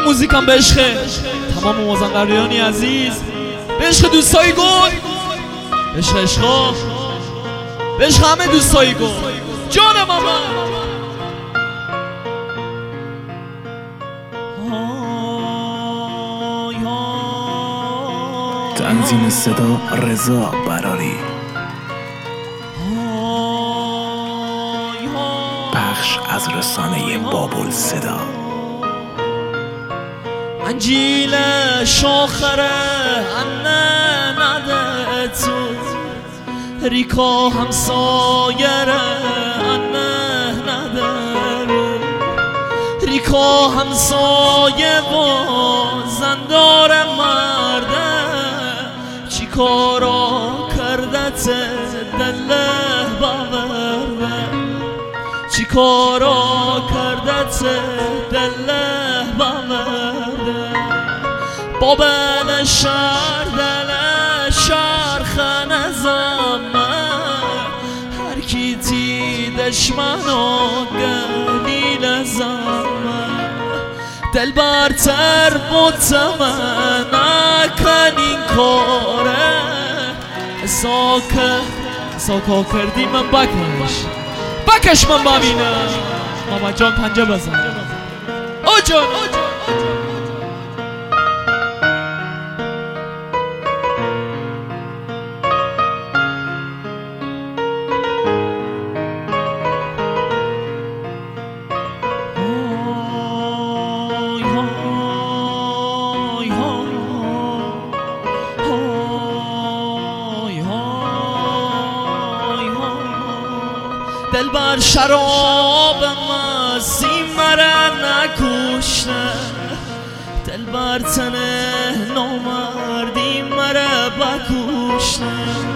موزیکم به عشق تمام مازندراریانی عزیز، به عشق دوستای گل، به عشق عشقا، به عشق همه دوستای گل. جان ماما تنظیم صدا رضا براری، پخش از رسانه بابل صدا. انجیل شاخره انه نده تو ریکا همسایره انه نده ریکا همسایه و زندار مرده چی کارا کرده ته دله باورده چی کارا کرده ته دله باورده بابل شهر دل شهر خانه زمه هر کی تی دشمن و گلیل زمه دل برتر بودتمه نکن این کاره ساکا کردی من بکش من ببینم ماما جان پنجه بزن او جان دل بر شراب مستی مرا نکشته دل بر تنه نامردی مرا بکشته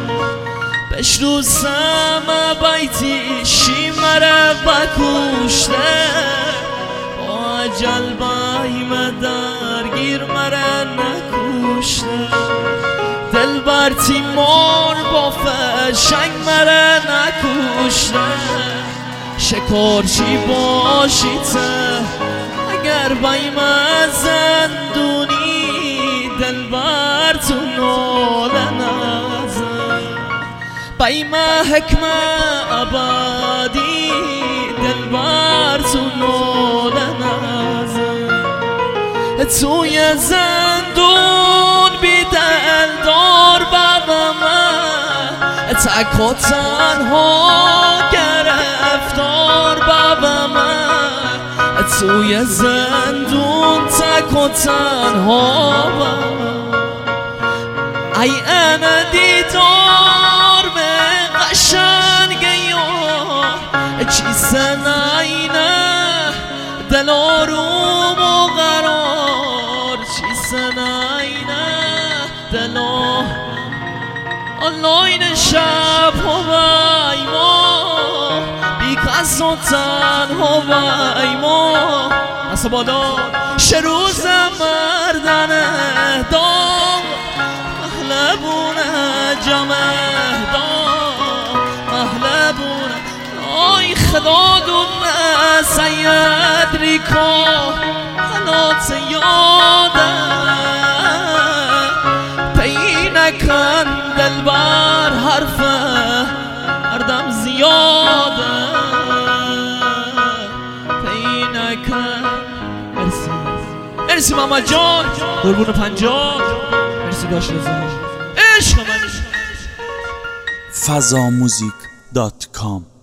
بشنوسم بیتیشی مرا بکشته با اجل بایم درگیر مرا نکشته دل بر تیمار با فشنگ مرا نکشته شکارچی باشی ته اگر بایم زندونی دل بر تو ناله نزن بایم حکم ابدی دل بر تو ناله نزن توی زندون بی دل دار بابا من تک و تنها گرفتار بابا من توی زندون تک و تنها بابا ای انا دیدار به قشنگه یا چی سناینه دل آروم و قرار چی سناینه دل آنلاین شب هوای ما بی کس و تنها وای ما اصلا بالا شروز مردن دام محلبونه جمع دام محلبونه آی خدا دونه سید ریکا حالات یاده پی نکن دل بر حرفه هردم زیاده پی نکن مرسی ماما جان قربون پنجاه مرسی داشت رزا عشق من fazamuzik.com